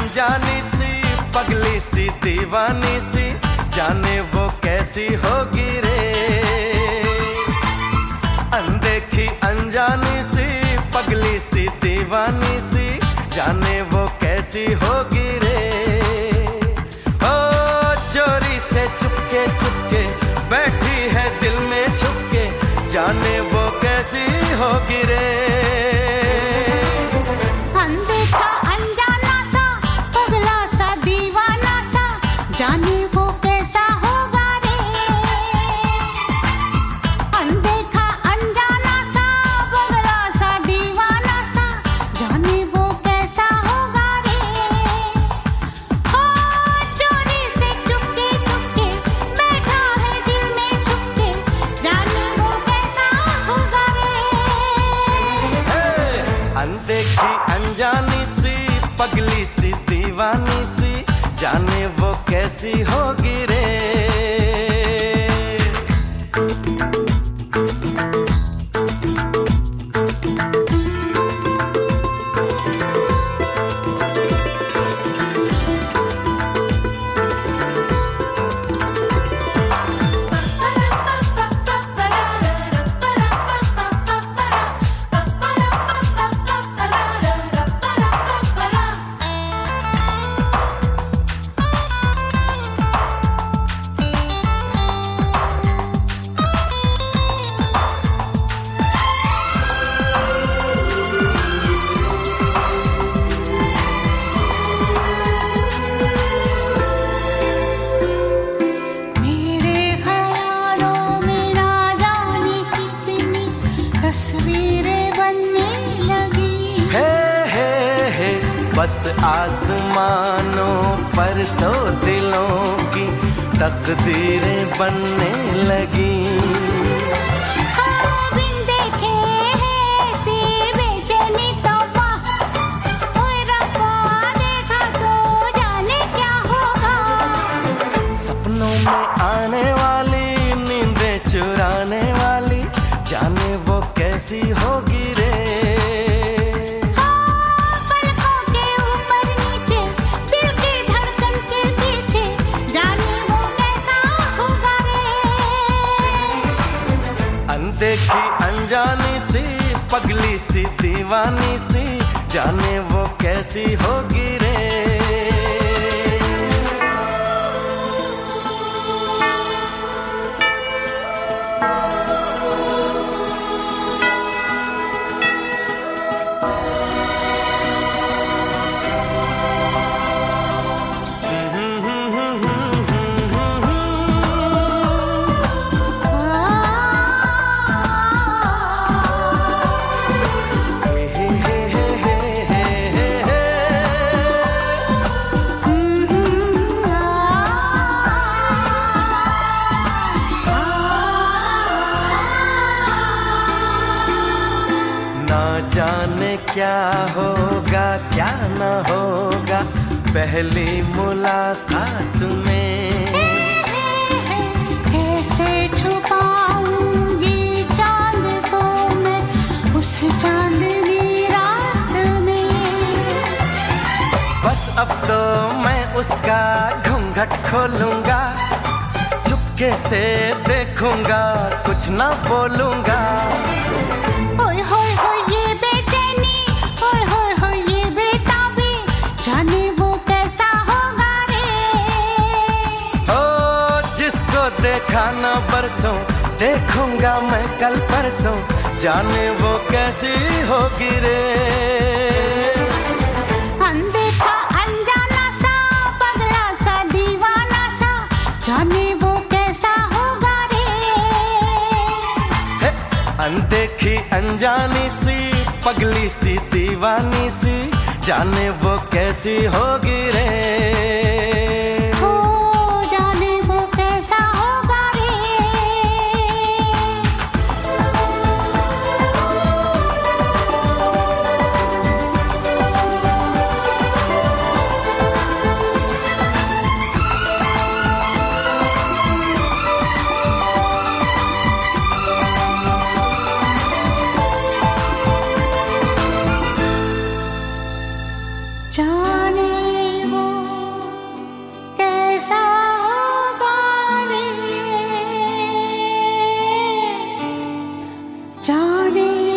अनजानी सी पगली सी दीवानी सी, जाने वो कैसी होगी रे। अनदेखी अनजानी सी पगली सी दीवानी सी, जाने वो कैसी होगी रे। ओ चोरी से चुपके चुपके बैठी है दिल में छुपके, जाने वो कैसी होगी रे। अनदेखा अनजाना सा पगला सा दीवाना सा, जाने वो कैसा होगा रे। अनदेखा अनजाना सा पगला सा दीवाना सा, जाने वो कैसा होगा रे। ओ चोरी से चुपके चुपके बैठा है दिल में छुपके, जाने वो कैसा होगा रे। अनदेखी अनजानी सी पगली सी दीवानी सी, जाने वो कैसी होगी रे। बस आसमानों पर तो दिलों की तकदीरें बनने लगी। बिन देखे ऐसी बेचैनी तौबा, ओए रब्बा देखा तो जाने क्या होगा। सपनों में आने वाली नींदें चुराने वाली, जाने वो कैसी होगी रे। अनदेखी अनजानी सी पगली सी दीवानी सी, जाने वो कैसी होगी रे। ना जाने क्या होगा क्या न होगा पहली मुलाकात में। कैसे छुपाऊंगी चांद को मैं उस चांदनी रात में। बस अब तो मैं उसका घूंघट खोलूंगा, चुपके से देखूंगा कुछ ना बोलूंगा। ओए होए होए ये बेचैनी, ओए होए होए ये बेताबी, जाने वो कैसा होगा रे। हो जिसको देखा ना बरसों, देखूंगा मैं कल परसों, जाने वो कैसी होगी रे। अनदेखा अनजाना सा पगला सा दीवाना सा, जाने वो कैसा होगा रे। अनदेखी अनजानी सी पगली सी दीवानी सी, जाने वो कैसी होगी रे। ओ जाने वो कैसा होगा रे। जाने जाने